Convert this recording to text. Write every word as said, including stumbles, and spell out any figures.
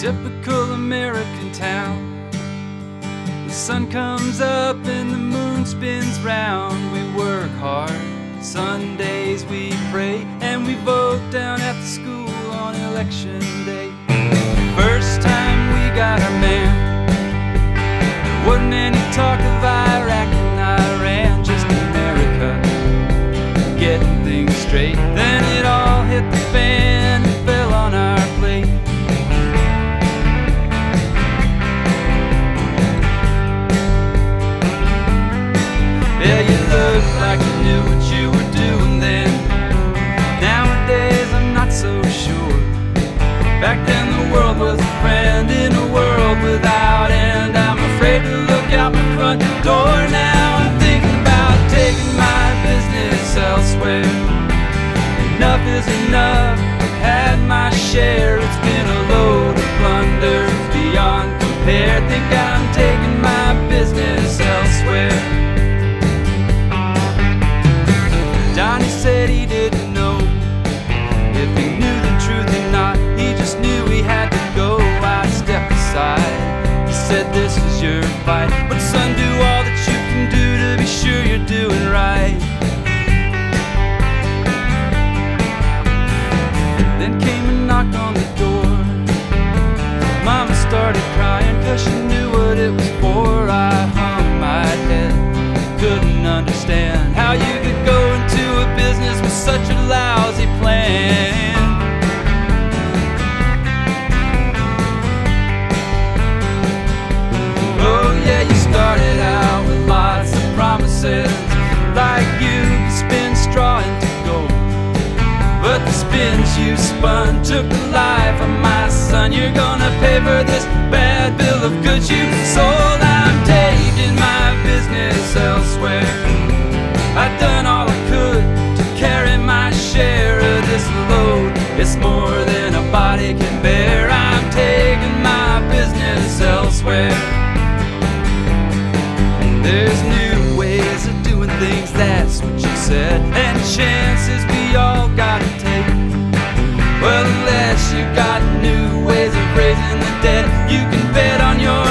Typical American town. The sun comes up and the moon spins round. We work hard, Sundays we pray, and we vote down at the school on election day. First time we got our man, there wasn't any talk of Iraq and Iran, just America getting things straight. Then it all hit the fan and fell on our plate. Yeah, you look like you knew what you were doing then. Nowadays I'm not so sure. Back then the world was a friend in a world without end. I'm afraid to look out my front door now. I'm thinking about taking my business elsewhere. Enough is enough, I've had my share. It's been a load of plunder beyond compare. Think I'm taking my business elsewhere. Johnny said he didn't know if he knew the truth or not. He just knew he had to go. I stepped aside. He said, this is your fight, but son, do all that you can do to be sure you're doing right. Then came a knock on the door. Mama started crying cause she knew what it was for. I hung my head, couldn't understand how you could go into a business with such a lousy plan. Oh yeah, you started out with lots of promises, like you could spin straw into gold. But the spins you spun took the life of my son. You're gonna pay for this bad bill of goods you sold. I'm taking my business elsewhere. I've done all I could to carry my share of this load. It's more than a body can bear. I'm taking my business elsewhere. There's new ways of doing things, that's what you said, and chances we all gotta take. Well, unless you got new ways of raising the dead, you can bet on your